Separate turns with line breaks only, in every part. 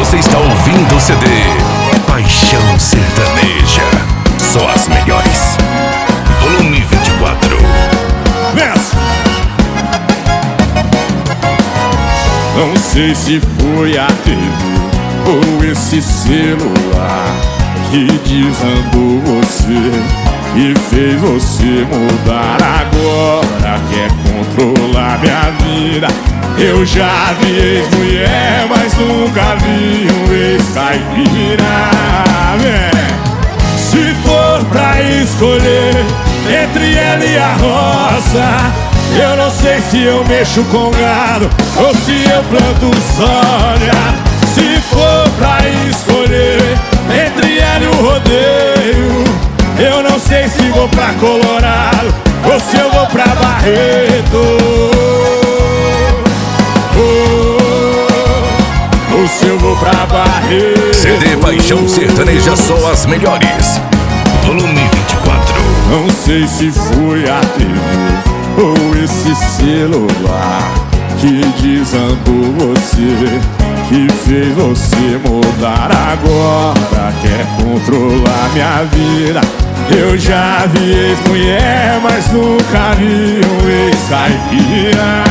Você está ouvindo o CD Paixão Sertaneja. Só as melhores. Volume 24.
Verso. Não sei se foi a TV ou esse celular que desandou você e fez você mudar. Agora quer controlar minha vida. Eu já vi ex-mulher, mas nunca vi um ex-caipira. Se for pra escolher entre ela e a roça, eu não sei se eu mexo com gado ou se eu planto soja. Se for pra escolher entre ela e o rodeio, eu não sei se vou pra Colorado ou se eu vou pra Barreto. Ou se eu vou pra Barreto.
CD Paixão Sertaneja, só as melhores. Volume 24.
Não sei se foi a TV ou esse celular que desandou você, que fez você mudar. Agora quer controlar minha vida. Eu já vi ex-mulher, mas nunca vi um ex-caipira.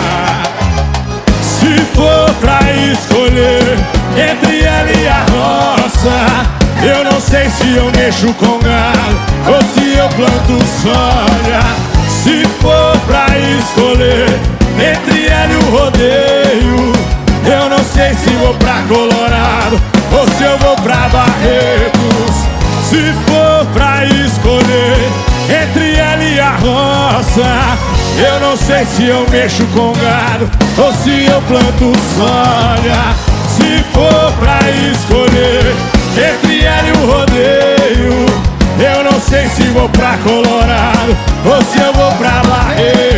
Se for pra escolher entre ela e a roça, eu não sei se eu mexo com gado ou se eu planto soja. Se for pra escolher entre ela e o rodeio, eu não sei se vou pra Colorado ou se eu vou pra Barretos. Se for pra escolher entre ela e a roça, eu não sei se eu mexo com gado ou se eu planto soja. Se for pra escolher entre ela e o rodeio, eu não sei se vou pra Colorado ou se eu vou pra Barreto.